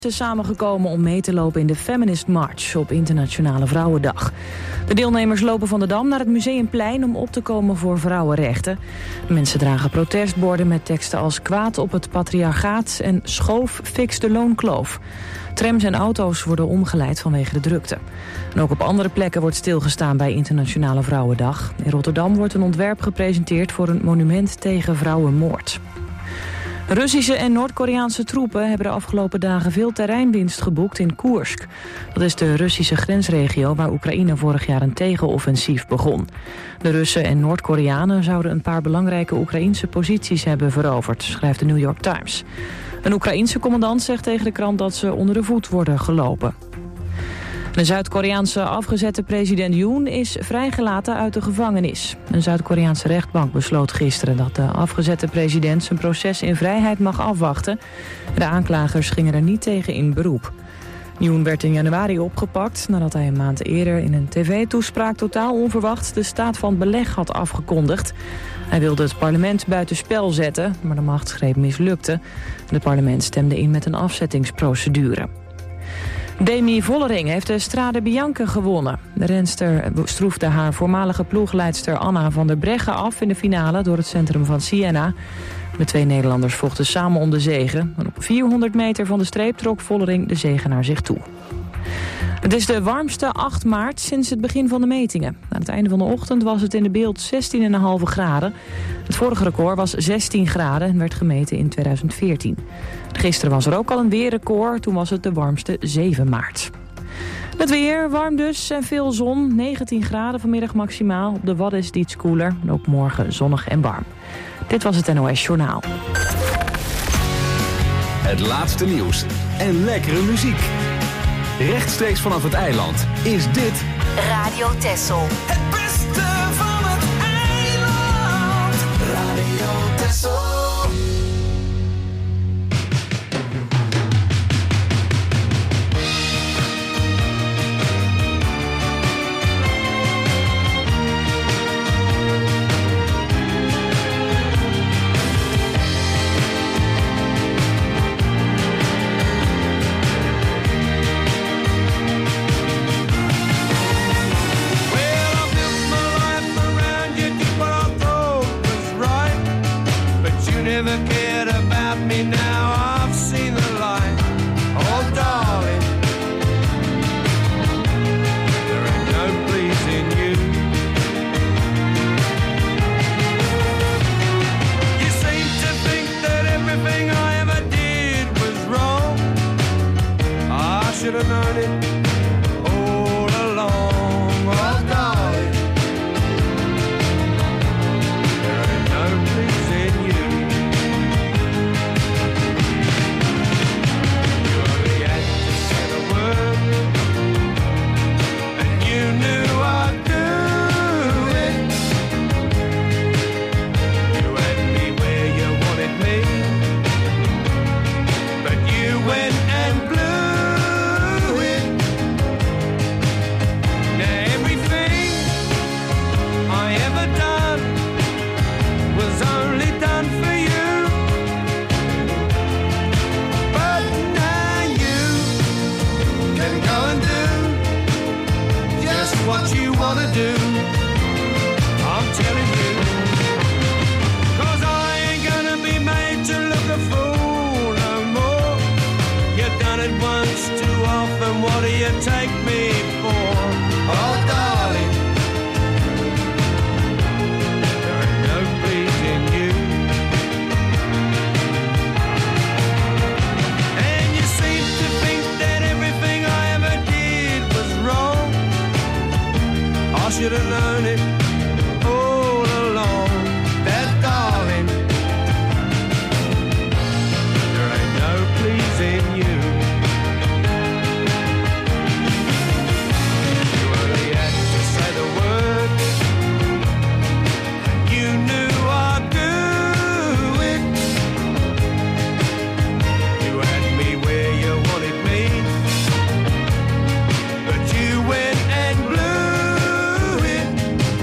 Ze samengekomen om mee te lopen in de Feminist March op Internationale Vrouwendag. De deelnemers lopen van de Dam naar het Museumplein om op te komen voor vrouwenrechten. De mensen dragen protestborden met teksten als kwaad op het patriarchaat en schoof fix de loonkloof. Trams en auto's worden omgeleid vanwege de drukte. En ook op andere plekken wordt stilgestaan bij Internationale Vrouwendag. In Rotterdam wordt een ontwerp gepresenteerd voor een monument tegen vrouwenmoord. Russische en Noord-Koreaanse troepen hebben de afgelopen dagen veel terreinwinst geboekt in Koersk. Dat is de Russische grensregio waar Oekraïne vorig jaar een tegenoffensief begon. De Russen en Noord-Koreanen zouden een paar belangrijke Oekraïnse posities hebben veroverd, schrijft de New York Times. Een Oekraïense commandant zegt tegen de krant dat ze onder de voet worden gelopen. De Zuid-Koreaanse afgezette president Yoon is vrijgelaten uit de gevangenis. Een Zuid-Koreaanse rechtbank besloot gisteren dat de afgezette president zijn proces in vrijheid mag afwachten. De aanklagers gingen er niet tegen in beroep. Yoon werd in januari opgepakt nadat hij een maand eerder in een tv-toespraak totaal onverwacht de staat van beleg had afgekondigd. Hij wilde het parlement buitenspel zetten, maar de machtsgreep mislukte. Het parlement stemde in met een afzettingsprocedure. Demi Vollering heeft de Strade Bianche gewonnen. De renster stroefde haar voormalige ploegleidster Anna van der Breggen af in de finale door het centrum van Siena. De twee Nederlanders vochten samen om de zege. En op 400 meter van de streep trok Vollering de zege naar zich toe. Het is de warmste 8 maart sinds het begin van de metingen. Aan het einde van de ochtend was het in de Beeld 16,5 graden. Het vorige record was 16 graden en werd gemeten in 2014. Gisteren was er ook al een weerrecord, toen was het de warmste 7 maart. Het weer, warm dus en veel zon. 19 graden vanmiddag maximaal. Op de Wadden is het iets koeler. En ook morgen zonnig en warm. Dit was het NOS Journaal. Het laatste nieuws en lekkere muziek. Rechtstreeks vanaf het eiland is dit Radio Texel. Het beste van het eiland. Radio Texel. Never cared about me, now I've seen the light. Oh darling, there ain't no pleasing you. You seem to think that everything I ever did was wrong. I should have known it all along. Oh darling, there ain't no pleasing you. What you wanna do, I'm telling you, 'cause I ain't gonna be made to look a fool no more. You've done it once too often, what do you take me for? Oh darling, there ain't no pleasing you. And you seem to think that everything I ever did was wrong. I should have known it all along, that darling, there ain't no pleasing you. You only had to say the word, and you knew I'd do it. You had me where you wanted me, but you went and blew.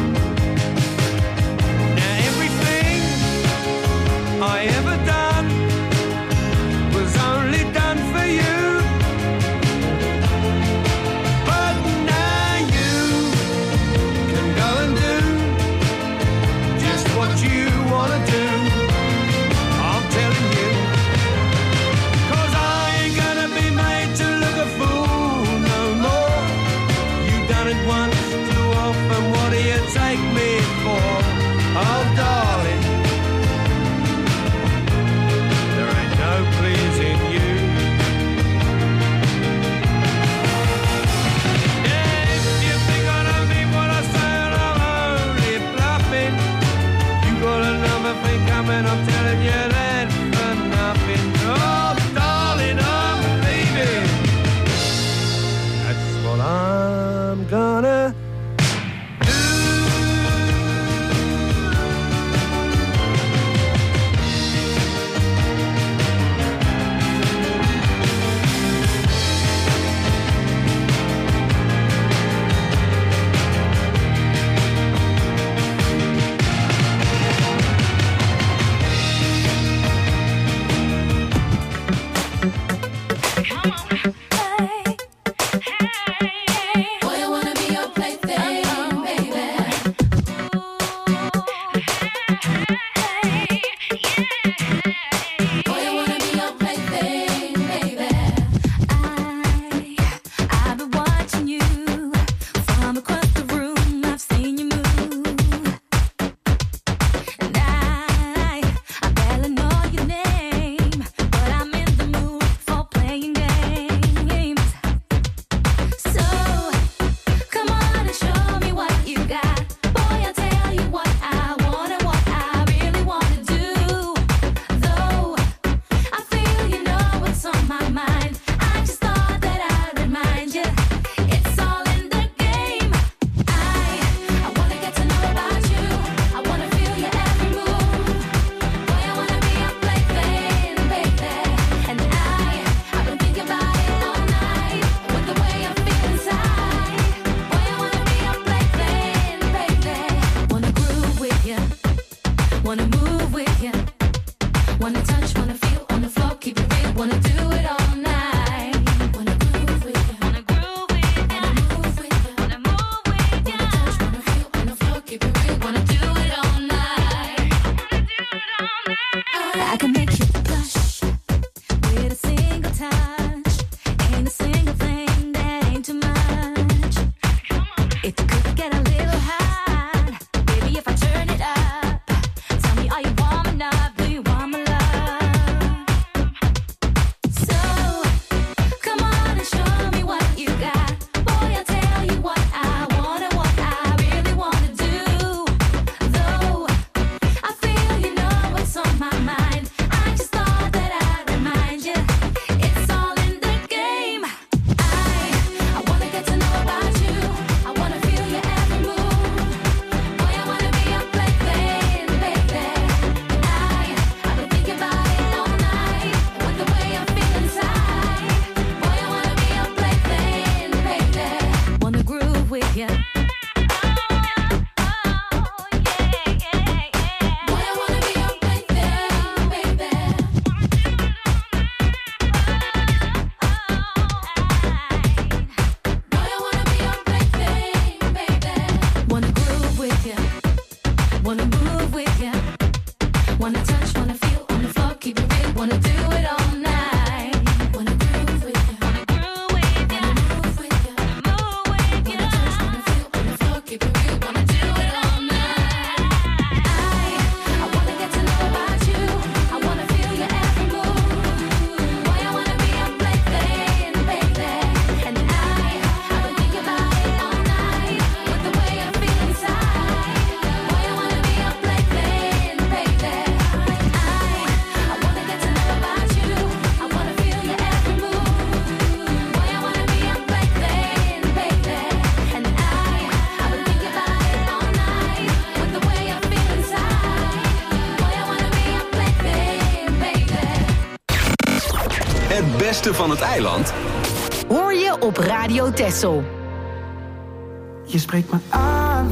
beste van het eiland hoor je op Radio Texel. Je spreekt me aan.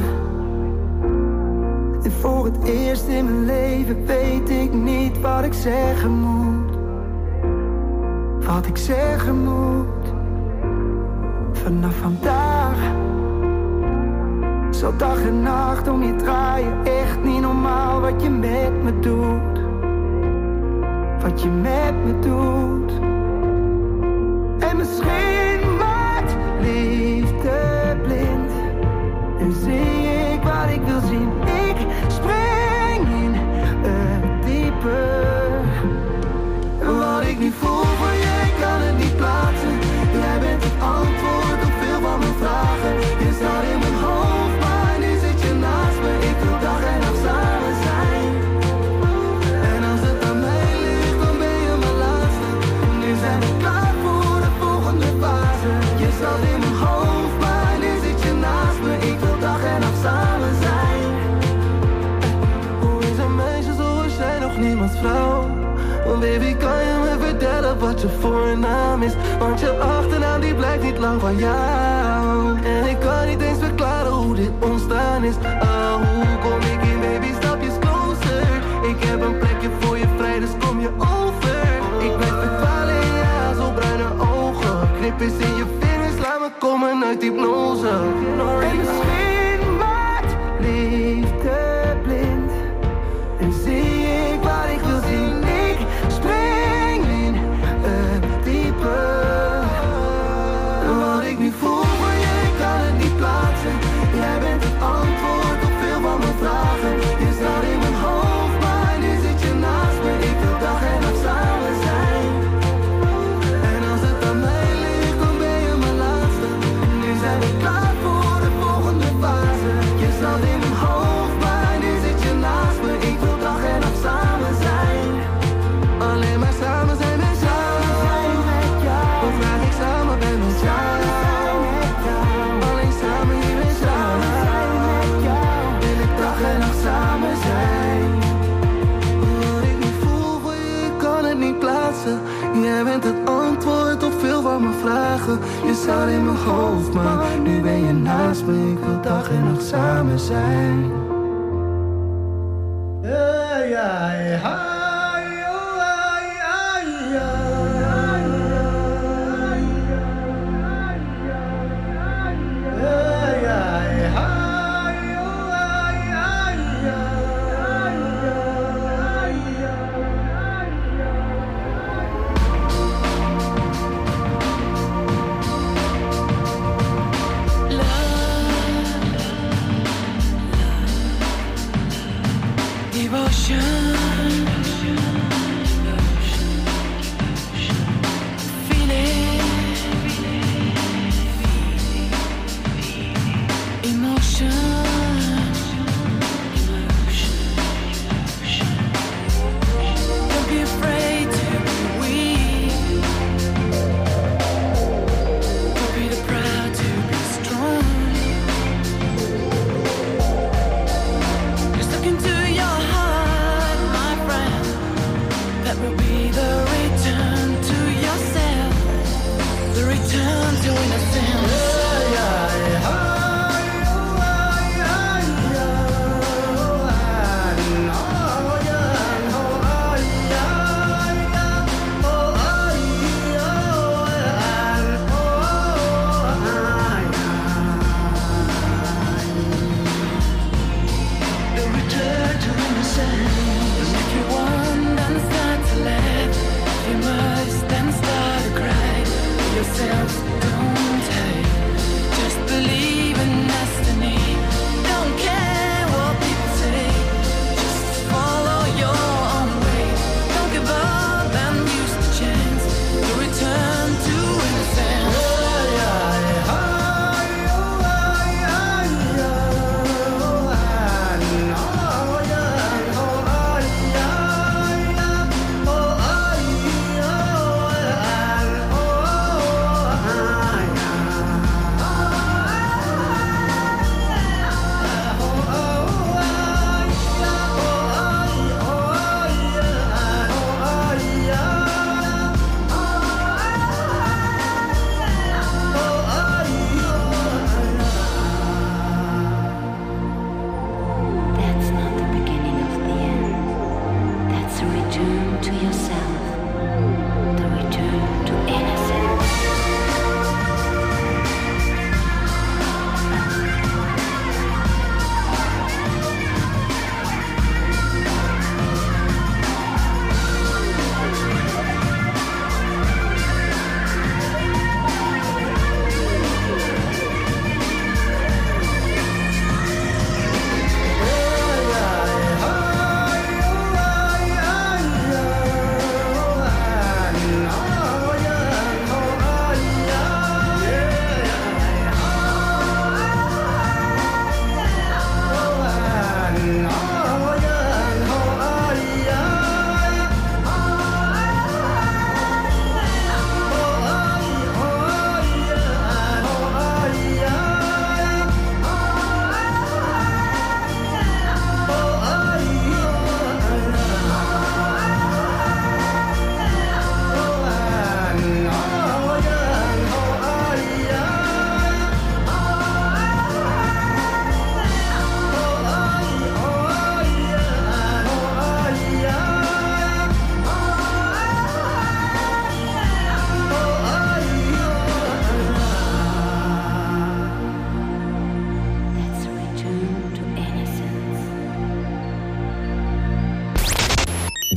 En voor het eerst in mijn leven weet ik niet wat ik zeggen moet. Wat ik zeggen moet. Vanaf vandaag zal dag en nacht om je draaien. Echt niet normaal wat je met me doet. Wat je met me doet. En misschien maakt liefde blind. En zie ik wat ik wil zien. Ik spring in het diepe. Wat ik nu voel voor je, ik kan het niet plaatsen. Jij bent het antwoord op veel van mijn vragen. Je zat in mijn hoofd, maar nu zit je naast me. Ik wil dag en nacht samen zijn. En als het aan mij ligt, dan ben je mijn laatste. En nu zijn we klaar voor de volgende fase. Je zat in mijn hoofd, maar nu zit je naast me. Ik wil dag en nacht samen zijn. Hoe is een meisje zoals jij nog niemands vrouw? Want baby, kan je me vertellen wat je voornaam is? Want je achternaam die blijkt niet lang van jou. En ik kan niet eens verklaren hoe dit ontstaan is. Oh, hoe kom ik in, baby, stapjes closer. Ik heb een plekje voor je vrij, dus kom je over. Ik blijf verdwalen in je haar, zo bruine ogen. Knipjes in je vingers, laat me komen uit hypnose. En misschien maakt liefde blind. En zie ik wat ik wil zien. Spring in het diepe. Wat ik nu voel voor je, ik kan het niet plaatsen. Jij bent het antwoord op veel van mijn vragen. Je staat in mijn hoofd, maar nu zit je naast me. Ik wil dag en nacht samen zijn. En als het aan mij ligt, dan ben je mijn laatste. En nu zijn we klaar voor de volgende fase. Je staat in mijn hoofd, maar nu zit je naast me. Ik wil dag en nacht samen zijn. Alleen maar samen zijn met jou. Of graag ik samen ben met jou. Alleen samen hier met jou. Wil ik dag en nacht samen zijn. Wat ik niet voel voor je, ik kan het niet plaatsen. Jij bent het antwoord op veel van mijn vragen. Je staat in mijn hoofd, maar nu ben je naast me. Ik wil dag en nacht samen zijn.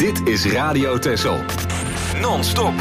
Dit is Radio Texel. Non-stop.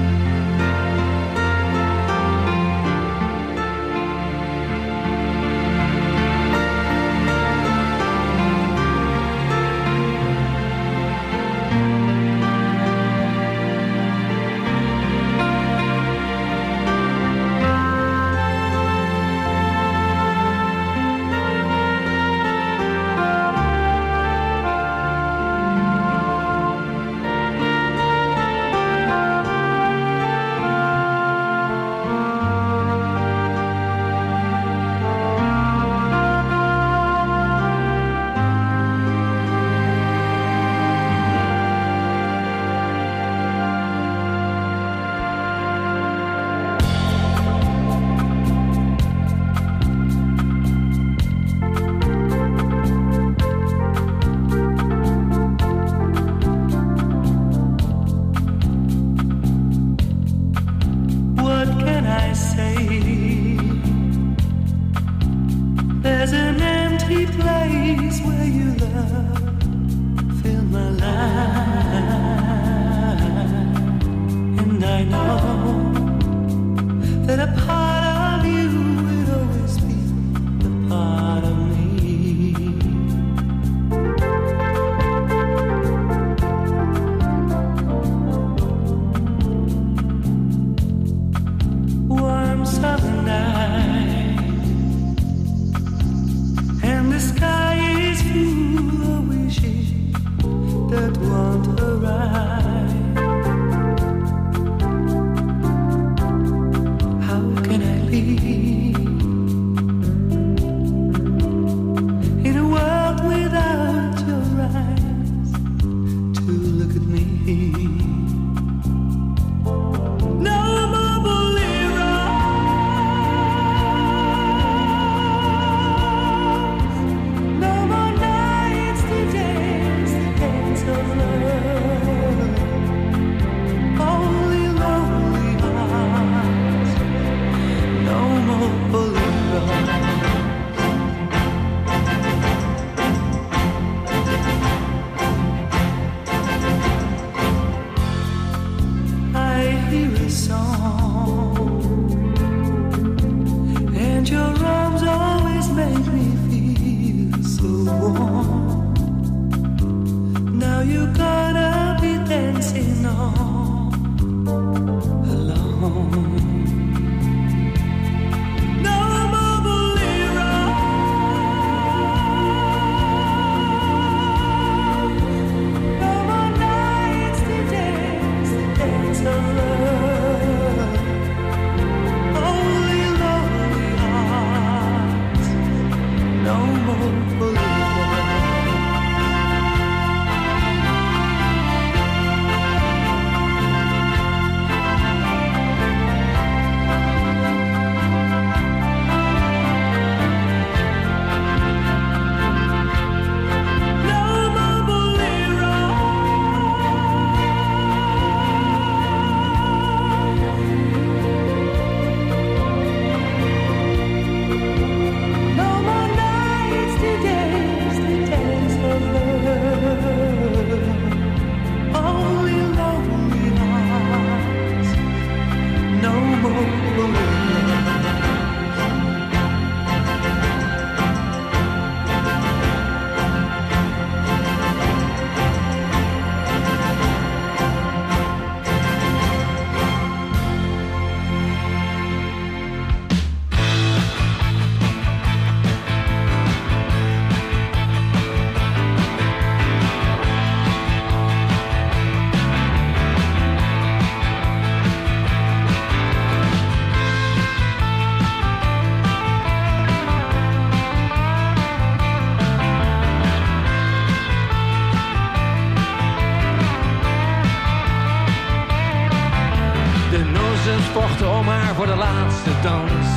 vochten om haar voor de laatste dans.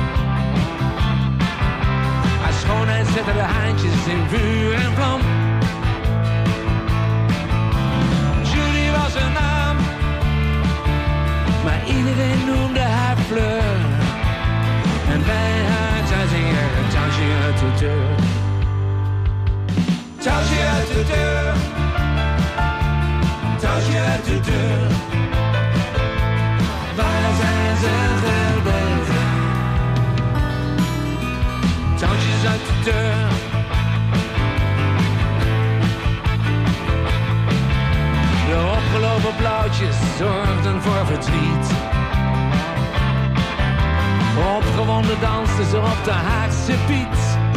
Haar schoonheid zette de haantjes in vuur en vlam. Julie was haar naam, maar iedereen noemde haar Fleur. En bij haar thuis ging er een touwtje uit de deur. Touwtje uit de deur. blonde dansers op de Haagse Piet.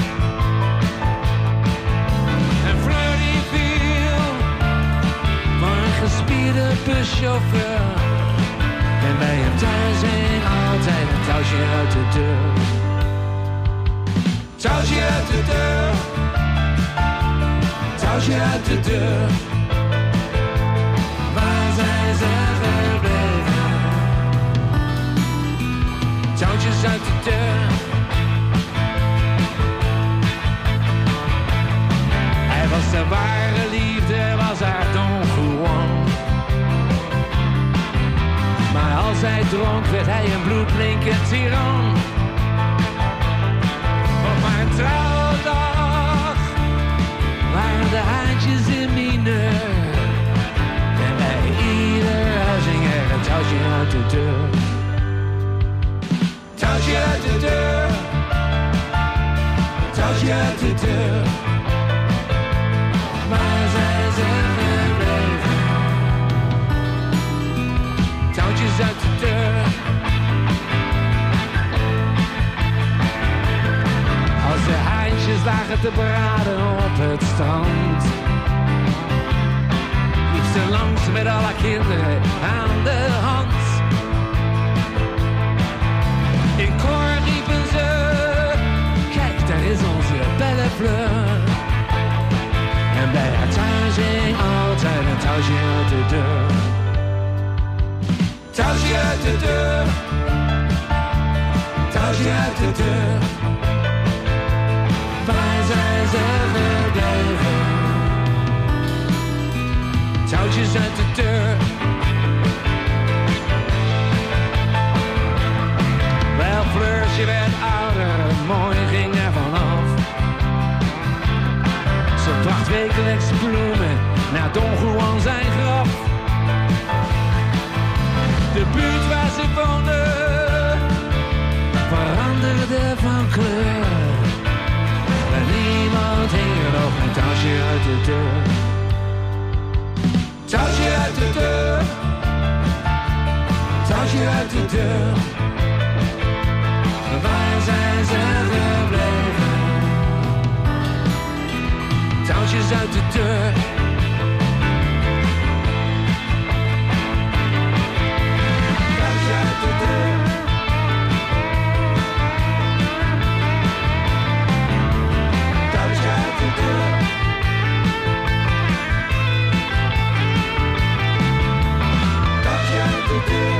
En Fleur die viel voor een gespierde buschauffeur. En bij hem thuis hing altijd een touwtje uit de deur. Touwtje uit de deur. Touwtje uit de deur. Waar zijn ze gebleven? Touwtjes uit de deur. Hij was de ware liefde, was haar Don Juan. Maar als hij dronk, werd hij een bloedblinke tiran. Op mijn trouwdag waren de haantjes in mineur. En bij ieder huis hing er een touwtje uit de deur. Touwtje uit de deur. Touwtje uit de deur. Waar zijn ze gebleven? Touwtjes uit de deur. Als de haantjes lagen te braden op het strand, liep ze langs met alle kinderen aan de hand. In koor riepen ze, kijk daar is onze belle Fleur. En bij haar thuis hing altijd een touwtje uit de deur. Touwtje uit de deur. Touwtje uit de deur. Waar zijn ze gebleven? Touwtjes uit de deur. Wel, Fleurtje werd ouder, mooi ging er vanaf. Ze bracht wekelijks bloemen naar Don Juan zijn graf. De buurt waar ze woonde veranderde van kleur. En niemand hing er nog een touwtje uit de deur. Touwtje uit de deur. Touwtje uit de deur. Waar zijn ze gebleven? Touwtjes uit de deur. Touwtje uit de deur. Touwtje uit de deur. Touwtje uit de deur.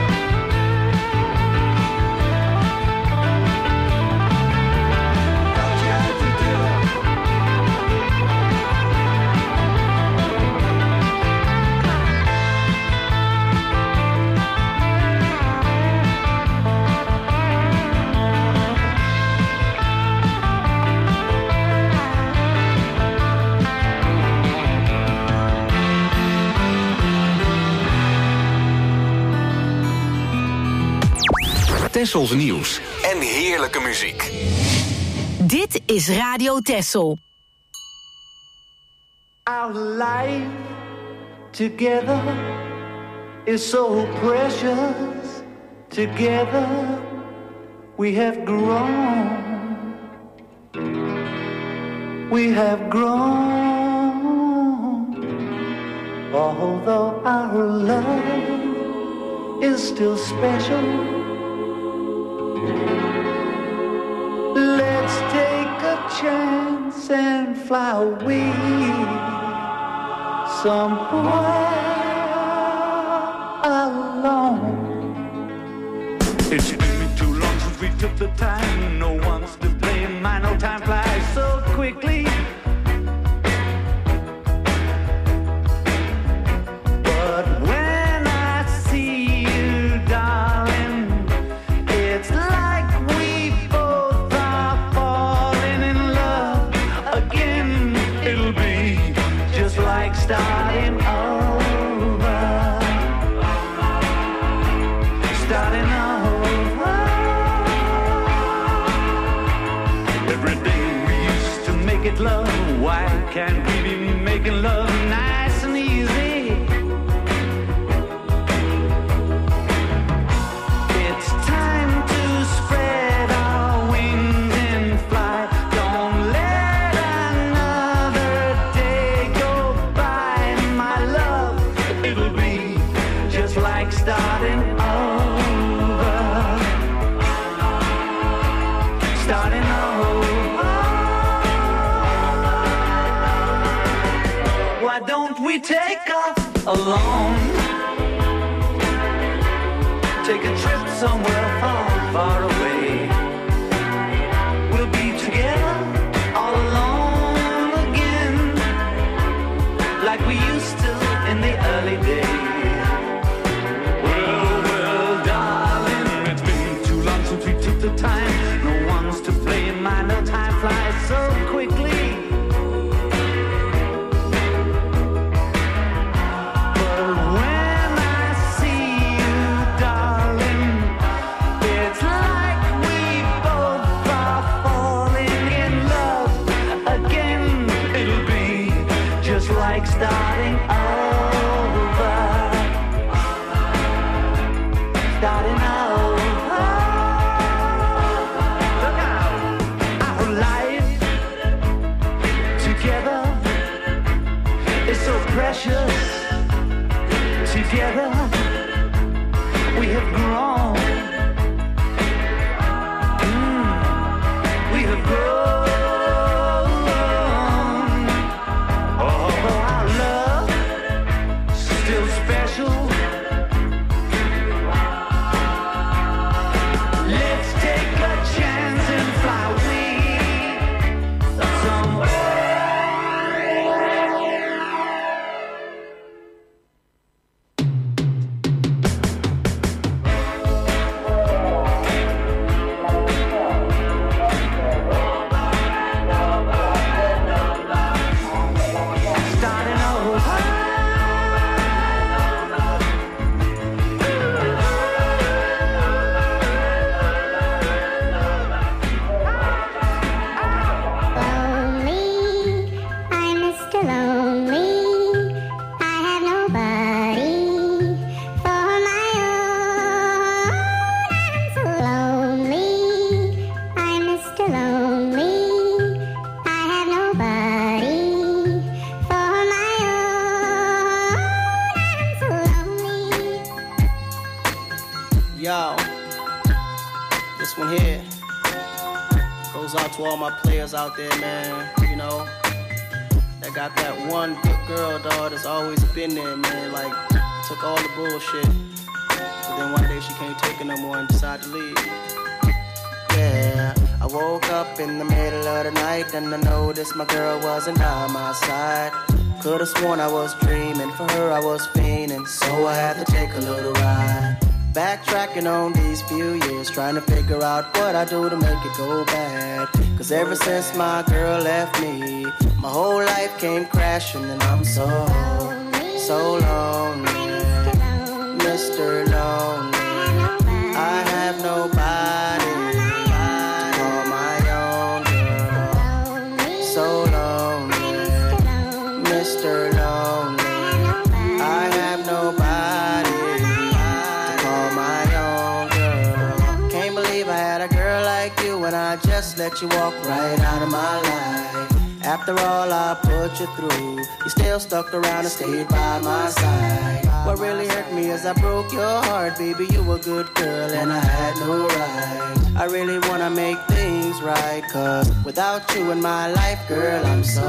Tessels nieuws en heerlijke muziek. Dit is Radio Tessel. Our life together is so precious. Together we have grown. We have grown. Although our love is still special, let's take a chance and fly away somewhere alone. It's been too long since we took the time. No one's to blame. I know time flies so quickly. But when I see you, darling, it's like we both are falling in love again. It'll be just like starting over. Starting over. Every day we used to make it love. Why can't we be making love nice and easy? It's time to spread our we take off alone, take a trip somewhere far, far away. We'll be together all alone again, like we used to in the early days. Well, darling, it's been too long since we took the time. No one's to blame, I know time flies so quickly. Starting over, starting over. Look out, our life together is so precious. Together we have grown. We have grown. Out there, man, you know, that got that one good girl, dog, that's always been there, man, like, took all the bullshit, but then one day she can't take it no more and decided to leave. Yeah, I woke up in the middle of the night and I noticed my girl wasn't by my side. Could've sworn I was dreaming, for her I was fiending, so I had to take a little ride. Backtracking on these few years, trying to figure out what I do to make it go bad. Cause ever since my girl left me, my whole life came crashing and I'm so lonely, Mr. Lonely. I have nobody to call my own girl. So lonely, Mr. Lonely. I have nobody to call my own girl. Can't believe I had a girl like you when I just let you walk right out of my life. After all I put you through, you still stuck around and stayed by my side. What really hurt me is I broke your heart, baby, you a good girl and I had no right. I really wanna make things right, cause without you in my life, girl, I'm so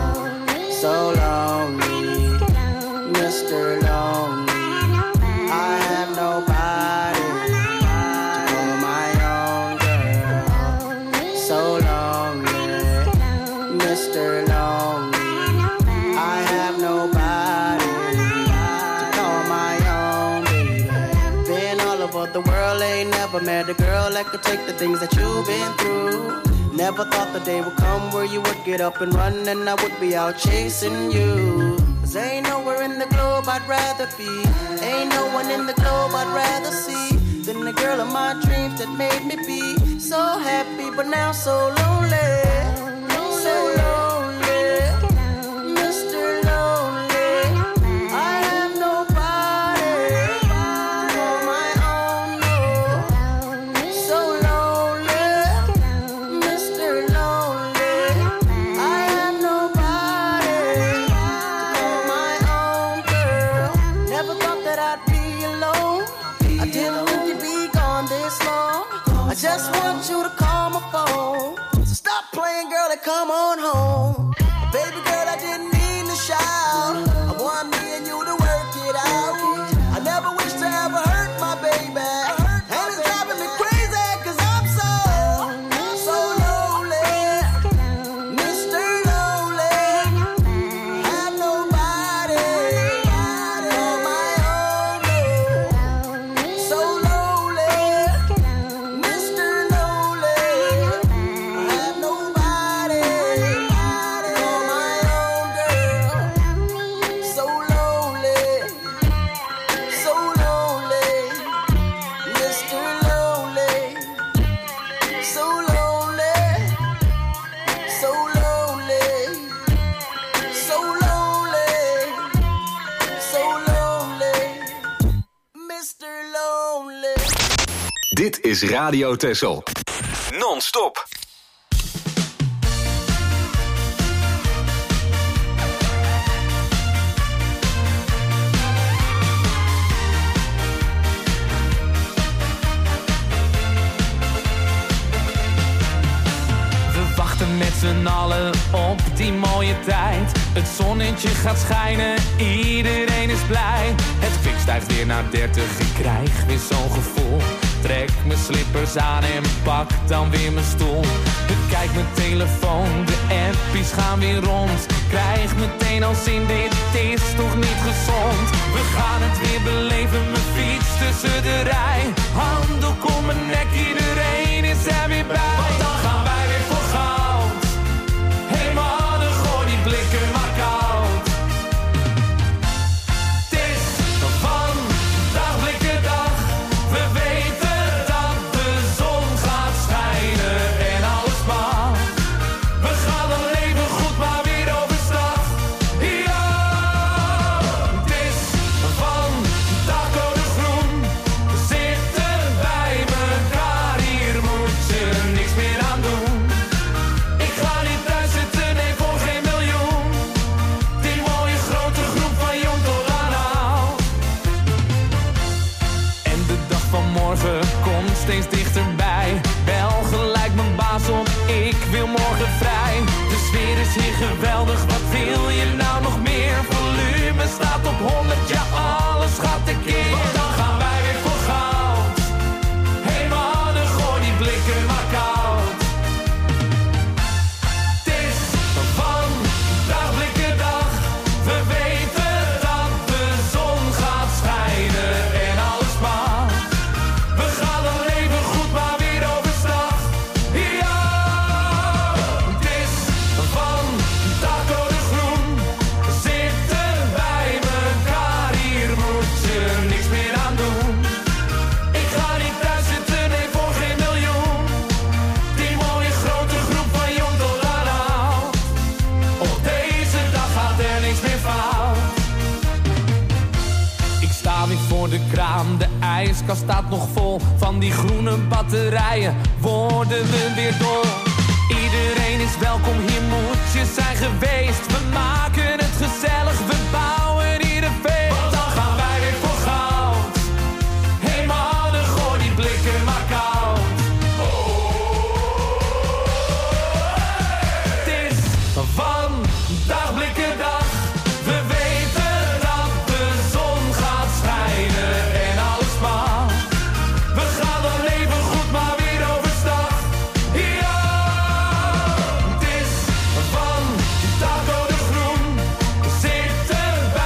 lonely, Mr. Lonely. I have nobody to call my own girl. So lonely, Mr. Lonely. I have nobody to call my own baby. Been all over the world, ain't never met a girl that could take the things that you've been through. Never thought the day would come where you would get up and run and I would be out chasing you. Cause ain't nowhere in the globe I'd rather be, ain't no one in the globe I'd rather see than the girl of my dreams that made me be so happy but now so lonely. So lonely, Mr. Lonely. I have nobody to call my own, no. So lonely, Mr. Lonely. I have nobody to call my own girl. Never thought that I'd be alone. I didn't think you'd be gone this long. I just want you to call my phone. Stop playing, girl, and come on home. Baby girl, I didn't mean to shout. I want So lonely, so lonely, so lonely, so lonely, Mr. Lonely. Dit is Radio Texel. Non-stop. Met z'n allen op die mooie tijd. Het zonnetje gaat schijnen, iedereen is blij. Het kwik stijgt weer naar 30, ik krijg weer zo'n gevoel. Trek mijn slippers aan en pak dan weer mijn stoel. Bekijk mijn telefoon, de appies gaan weer rond. Krijg meteen al zin, dit is toch niet gezond. We gaan het weer beleven, mijn fiets tussen de rij. Handdoek om mijn nek, iedereen is er weer bij. Want dan gaan wij weer voor goud. Hey mannen, gooi die blikken maar koud. Het is van dag blikken dag. We weten dat de zon gaat schijnen en alles mag. We gaan dan leven goed, maar weer overstag. Ja, het is van dakcode groen. We zitten bij elkaar, hier moet je niks meer aan doen. Ik ga niet thuis zitten, nee voor geen miljoen. Die mooie grote groep van jong tot aan oud. En de dag van morgen komt steeds dichterbij. Bel gelijk mijn baas op, ik wil morgen vrij. De sfeer is hier geweldig, wat wil je nou nog meer? Volume staat op 100, ja alles gaat tekeer. Want dan gaan wij weer voor goud. Hey mannen, gooi die blikken maar koud. Het is van dag blikken dag. We weten dat de zon gaat schijnen en alles mag. We gaan dan leven goed, maar weer overstag. Ja, het is van dakcode groen. We zitten bij elkaar, hier moet je niks meer aan doen. Ik ga niet thuis zitten, nee voor geen miljoen. Die mooie grote groep van jong tot aan oud. Op deze dag gaat er niks meer fout. Ik sta weer voor de kraam, de ijskast staat nog vol. Van die groene batterijen worden we weer dol. Iedereen is welkom, hier moet je zijn geweest. We maken het gezellig, we bouwen hier een feest. Want dan gaan wij weer voor goud. Hey mannen, gooi die blikken maar koud. Het is van dag blikken dag. We weten dat de zon gaat schijnen en alles mag. We gaan dan leven goed, maar weer overstag. Ja, het is van dakcode groen. We zitten bij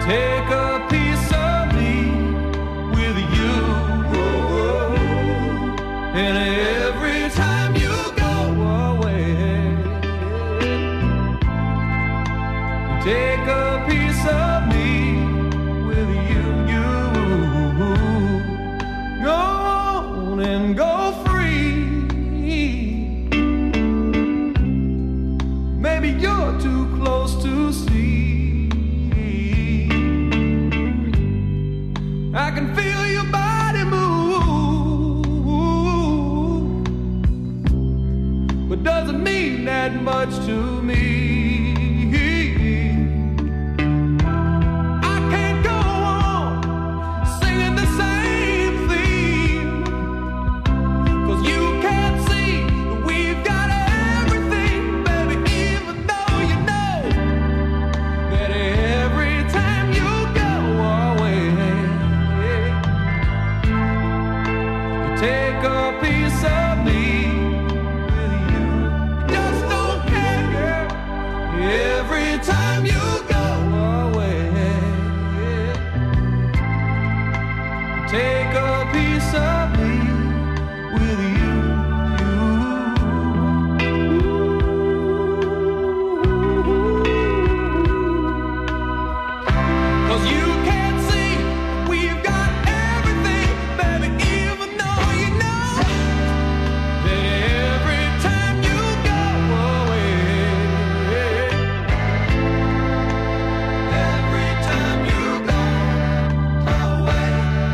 take a piece of me with you. And every time you go away, take a piece of me with you. Go on and go free. Maybe you're too close to see. I can feel your body move, but doesn't mean that much to me. I can't go on singing the same theme, 'cause you can't see we've got everything, baby, even though you know that every time you go away, you take a piece of me with you. Just don't care, girl, every time you go away, take a piece of me with you. 'Cause you can't see we've got everything, baby, even though you know that every time you go away, every time you go away,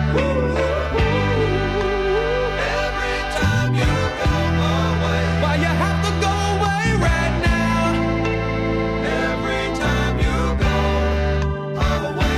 every time you go away, why you have to go away right now? Every time you go away,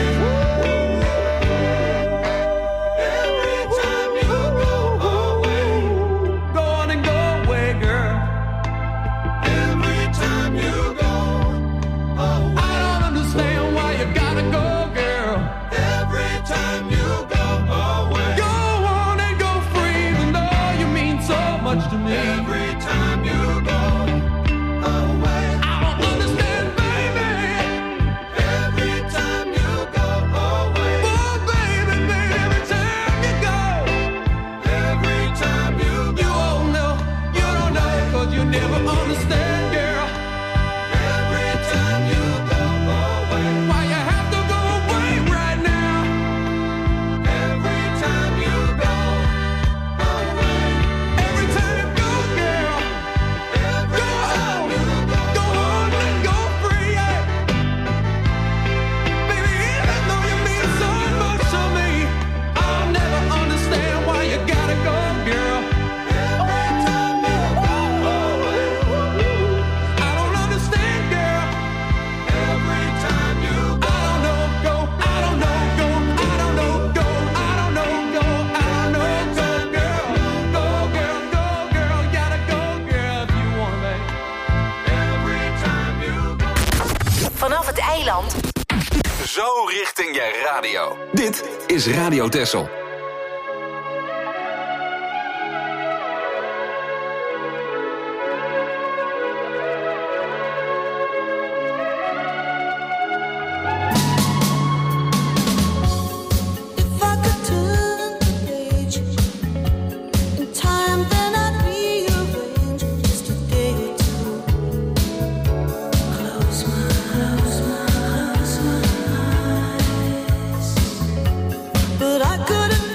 every time you go away, go on and go away, girl. Every time you go away, I don't understand why you gotta go, girl. Every time you go away, go on and go free, even though you mean so much to me. Every time you go away, I don't understand, baby. Every time you go away, oh baby, baby, every time you go, every time you don't know, you don't know, 'cause you never understand, girl. Every time you go away, why you have to go away right now? Every time you go away, every time you go, girl. Every time you go on and go free, yeah. Baby, even though you mean so much to me, I'll never understand why you gotta go, girl. Every time you go away, I don't understand, girl. Every time you go, I don't know, go, I don't know, go, I don't know, go, I don't know, go, I don't know, go, girl. Go, girl, you gotta go, girl, if you want me. Every time you go. Vanaf het eiland Zo richting je radio. Dit is Radio Texel. If I could turn the page in time, then I'd rearrange just a day or two. Close my eyes, but I couldn't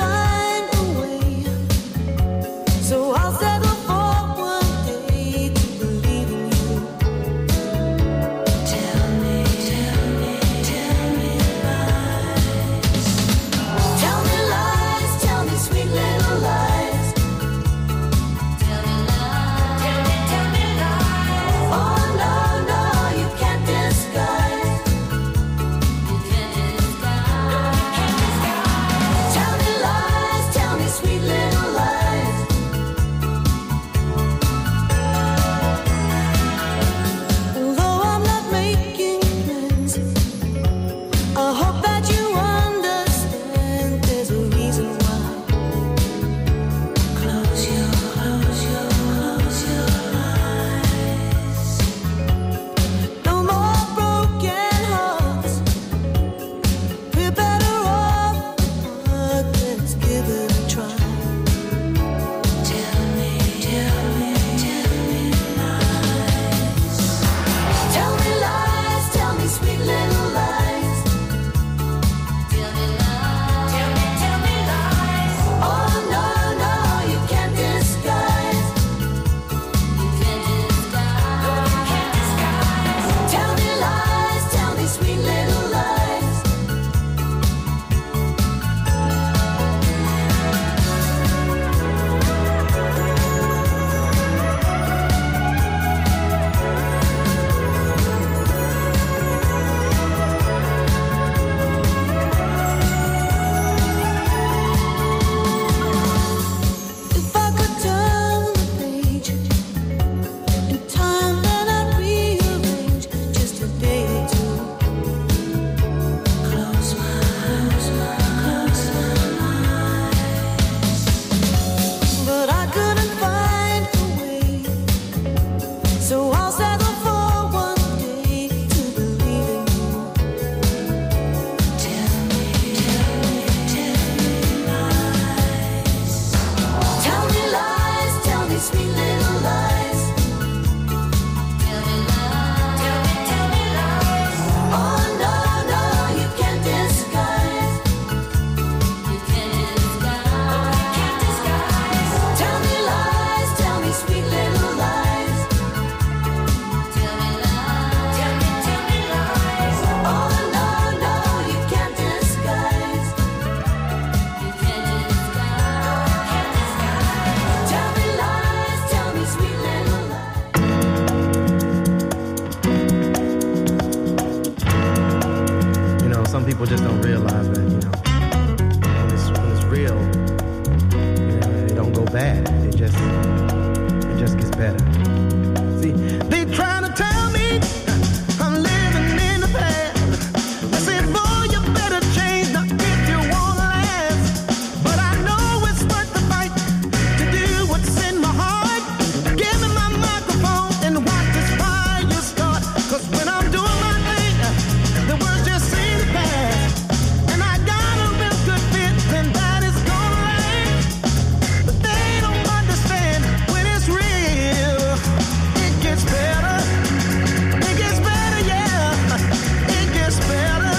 some people just don't realize that, you know, when it's real, you know, it don't go bad. It just gets better. See, they trying to tell me I'm living in the past. I said, boy, you better change now if you want to last. But I know it's worth the fight to do what's in my heart. Give me my microphone and watch this fire start. 'Cause when I'm doing my thing, the words just seem to pass. And I got a real good fit, then that is gonna last. But they don't understand when it's real. It gets better. It gets better, yeah. It gets better.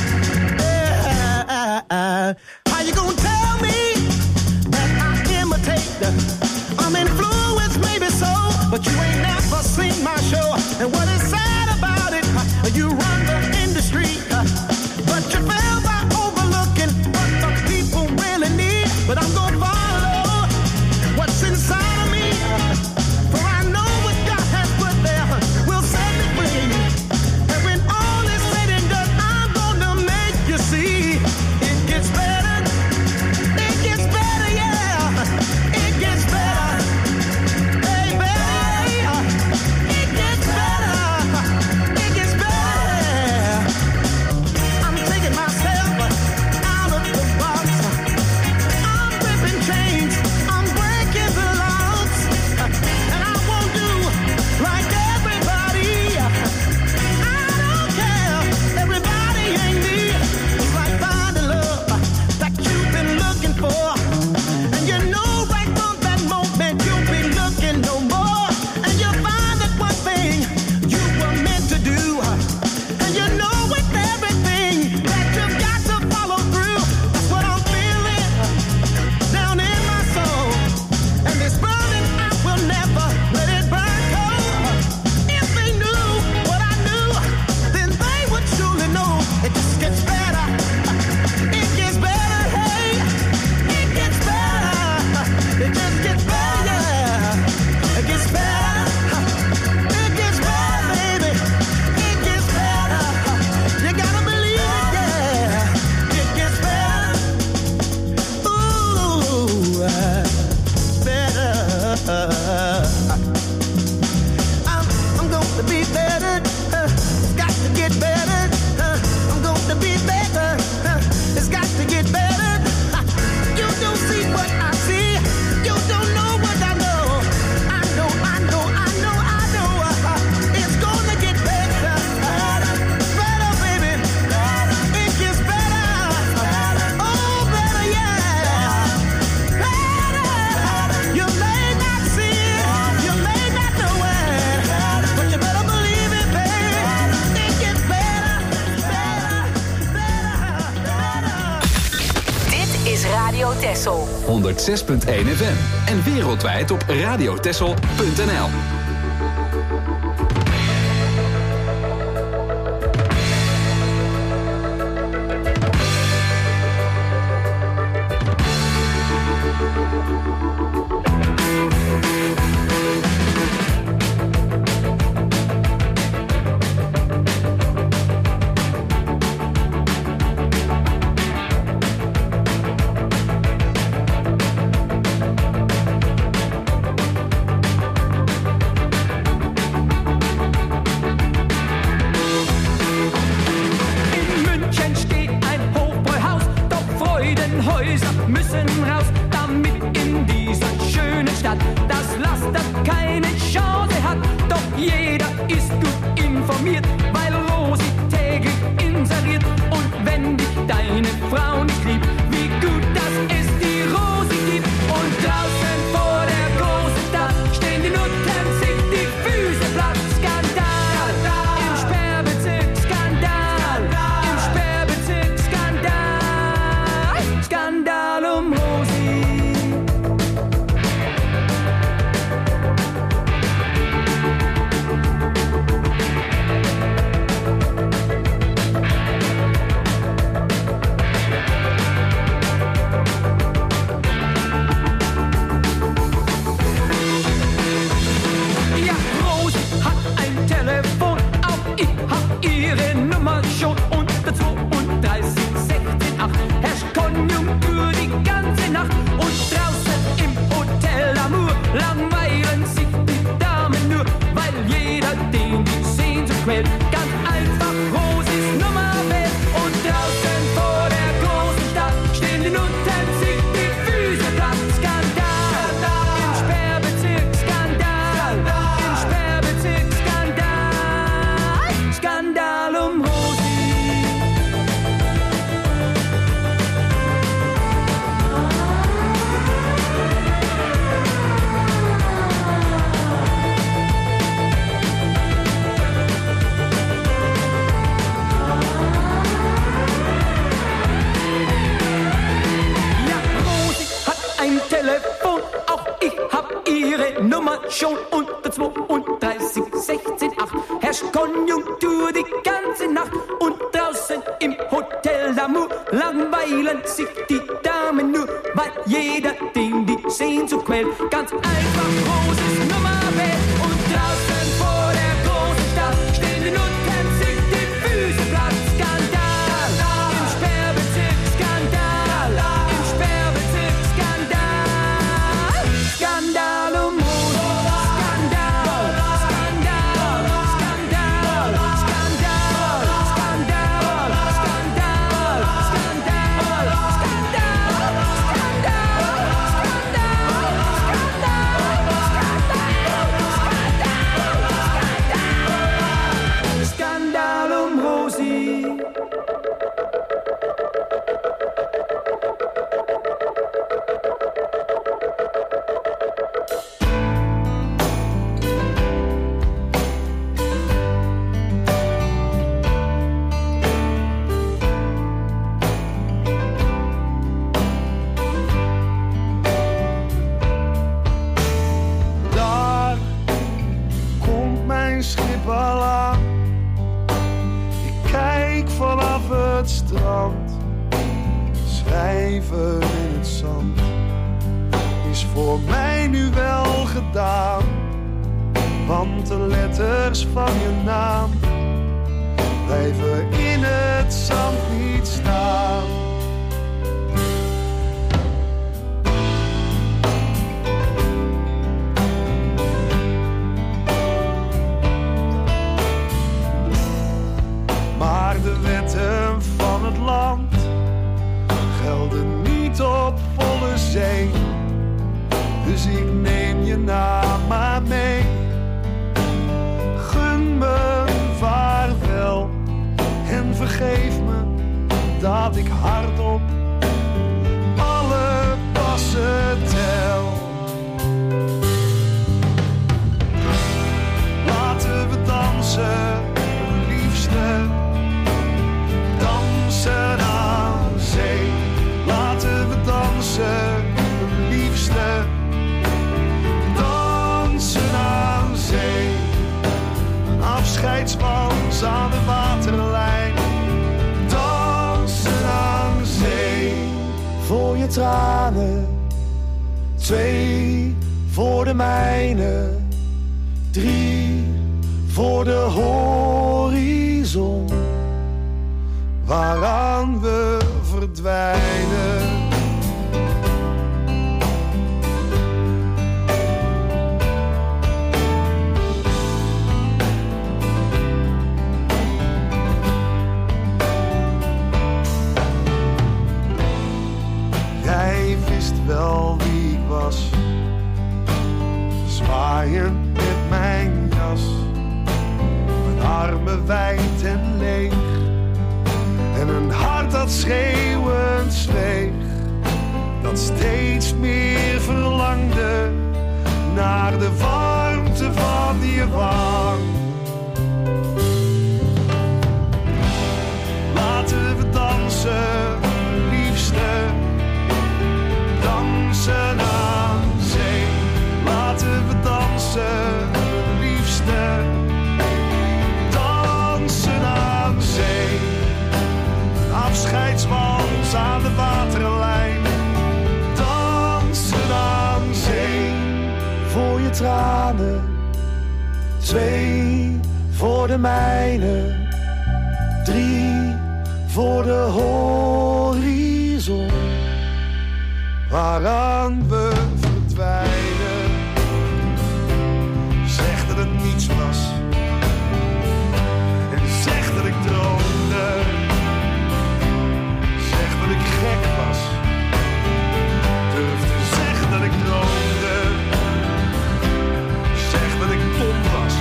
Yeah. How you gonna tell me that I imitate? I'm influenced, maybe so, but you ain't never seen my show. And what is sad about it, you run the industry, but you fail by overlooking what the people really need. But I'm gonna follow what's inside of me, for I know what God has put there will set me free. And when all is said and done, I'm gonna make you see it gets better. It gets better, yeah. It gets better. Hey, baby, it gets better. It gets better. I'm taking myself out of the box. I'm ripping chains. I'm breaking the locks. And I won't do like everybody. I don't care. Everybody ain't me. It's like finding love that you've been looking for. And you know right from that moment you'll be looking no more. And you'll find that one thing you were meant to do. And you know with everything that you've got to follow through. That's what I'm feeling down in my soul. And this burning, I will never let it burn cold. If they knew what I knew, then they would surely know. It just gets better. It gets better, hey. It gets better. It just gets better, yeah. It gets better. It gets better, baby. It gets better. You gotta believe it, yeah. It gets better. Ooh, better. I'm going to be better. It's got to get better. I'm going to be better. It's got to get better. You don't see what I see. You don't know what I know. I know, I know, I know, I know. It's gonna get better. Better, baby. It gets better. Oh, better, yeah. Better. You may not see it. You may not know it. But you better believe it, baby. It gets better. Better. Dit is Radio Texel. 106.1 FM en wereldwijd op radiotexel.nl. In München steht ein Hochbräuhaus, doch Freudenhäuser müssen raus, damit in dieser schönen Stadt das Laster keine Chance hat. Doch jeder ist gut informiert, weil Rosi täglich inseriert. Und wenn dich deine Frau nicht liebt, wie gut, dass es die Rosi gibt. Und draußen vor der großen Stadt stehen die Nutten, sich die Füße platt. Skandal, im Sperrbezirk, Skandal, im Sperrbezirk, Skandal. Skandal um Rosi Konjunktur die ganze Nacht und draußen im Hotel d'Amour langweilen sich die Damen nur, weil jeder den die Sehnsucht quält. Ganz einfach großes Nummerwelt und draußen vor der großen Stadt stehen wir und kämpfen sich die Füße platt. Skandal, im Sperrbezirk, Skandal, im Sperrbezirk, Skandal, Skandal um Rosi, Skandal, Skandal, Skandal, Skandal, Skandal, Skandal, Skandal, Skandal um Rosi. Daar komt mijn schip al aan. Ik kijk vanaf het strand. Schrijven in het zand is voor mij nu wel gedaan. Want de letters van je naam blijven in het zand niet staan. Maar de wetten van het land gelden niet op volle zee. Dus ik neem je naam maar mee. Gun me vaarwel en vergeef me dat ik hardop alle passen tel. Laten we dansen, liefste. Dansen aan zee. Laten we dansen, liefste. Dansen aan zee. Een afscheidswans aan de waterlijn. Dansen aan zee. Voor je tranen. 2 voor de mijne. 3 voor de horizon. Waaraan we verdwijnen. Jij wist wel wie ik was. Zwaaien met mijn jas. Mijn armen wijd en leeg. En een hart dat schreeuwend zweeg. Dat steeds meer verlangde naar de warmte van je wang. Laten we dansen, liefste. Dansen aan zee. Laten we dansen, liefste. Dansen aan zee. Afscheidswans aan de waterlijn. Dansen aan zee. Voor je tranen. 2 voor de mijne. 3 voor de horizon. Waaraan we verdwijnen. Zeg dat het niets was. En zeg dat ik droomde. Zeg dat ik gek was. Durf te zeggen dat ik droomde. Zeg dat ik dom was.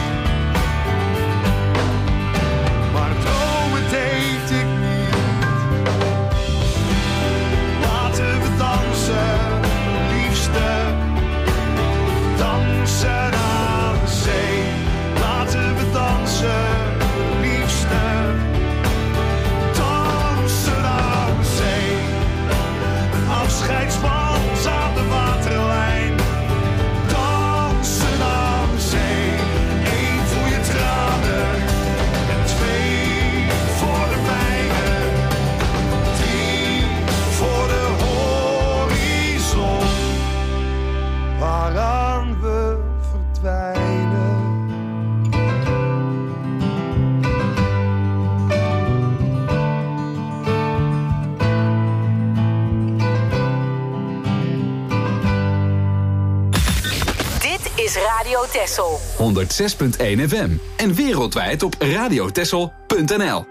Maar dromen deed ik niet. Laten we dansen, liefste. Radio Texel. 106.1 FM. En wereldwijd op radiotexel.nl.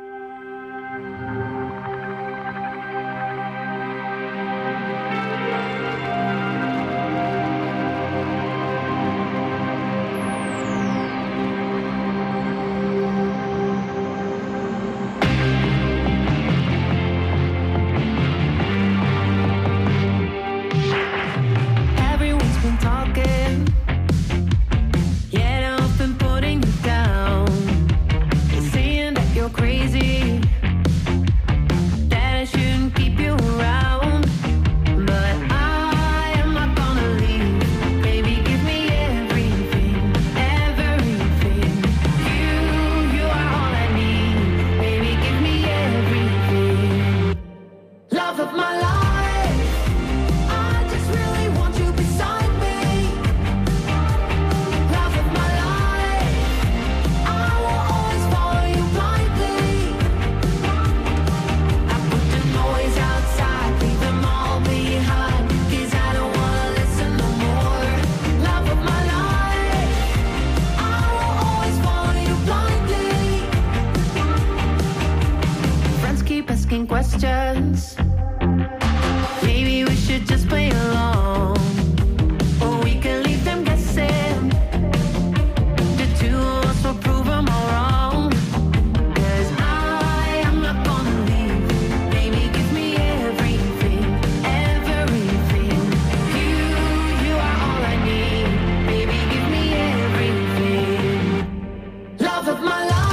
Questions. Maybe we should just play along, or we can leave them guessing. The two of us will prove them all wrong. 'Cause I am not gonna leave. Baby, give me everything, everything. You are all I need. Baby, give me everything. Love of my life.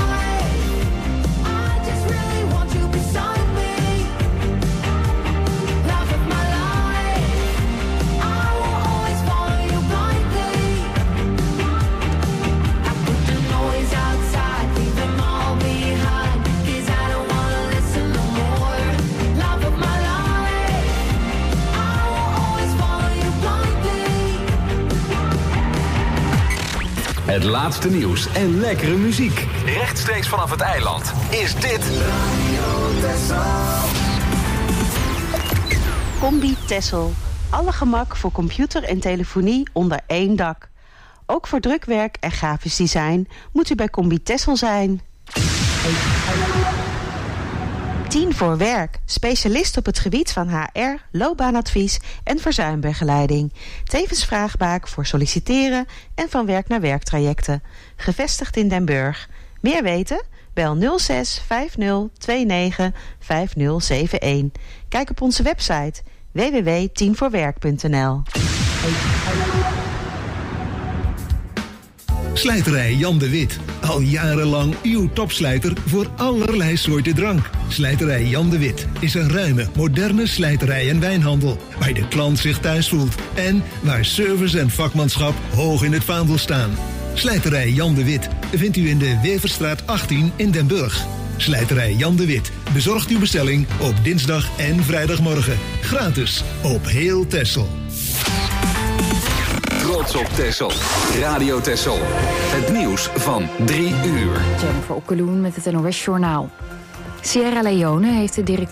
Het laatste nieuws en lekkere muziek. Rechtstreeks vanaf het eiland is dit... Combi Texel. Alle gemak voor computer en telefonie onder één dak. Ook voor drukwerk en grafisch design moet u bij Combi Texel zijn. 10 voor werk. Specialist op het gebied van HR, loopbaanadvies en verzuimbegeleiding. Tevens vraagbaak voor solliciteren en van werk naar werktrajecten. Gevestigd in Den Burg. Meer weten? Bel 06 50 29 5071. Kijk op onze website www.10voorwerk.nl. Slijterij Jan de Wit. Al jarenlang uw topslijter voor allerlei soorten drank. Slijterij Jan de Wit is een ruime, moderne slijterij en wijnhandel. Waar de klant zich thuis voelt. En waar service en vakmanschap hoog in het vaandel staan. Slijterij Jan de Wit vindt u in de Weverstraat 18 in Den Burg. Slijterij Jan de Wit bezorgt uw bestelling op dinsdag en vrijdagmorgen. Gratis op heel Texel. Trots op Texel. Radio Texel. Het nieuws van 3 uur. Jennifer Okkeloen met het NOS Journaal. Sierra Leone heeft de directeur